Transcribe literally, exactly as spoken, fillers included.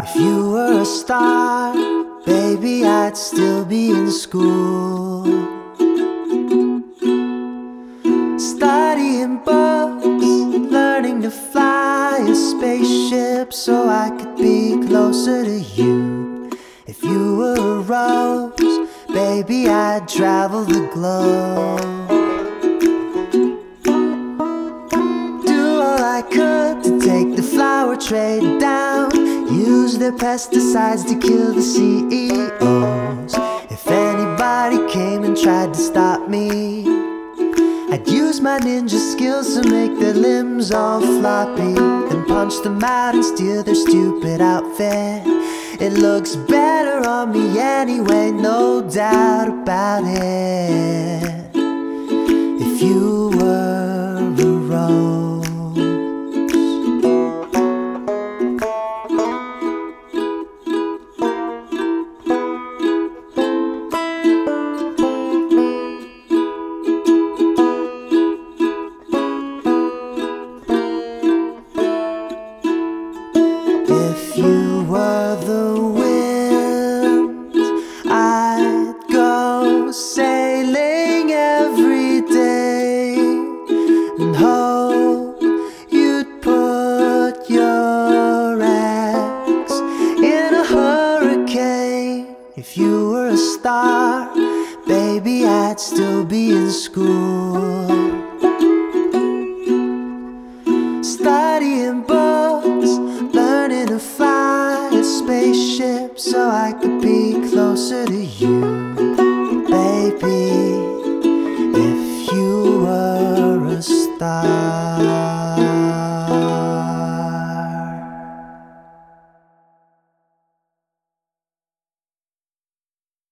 If you were a star, baby, I'd still be in school, studying books, learning to fly a spaceship so I could be closer to you. If you were a rose, baby, I'd travel the globe, do all I could to take the flower trade down, use their pesticides to kill the C E Os. If anybody came and tried to stop me, I'd use my ninja skills to make their limbs all floppy, then punch them out and steal their stupid outfit. It looks better on me anyway, no doubt about it. If you were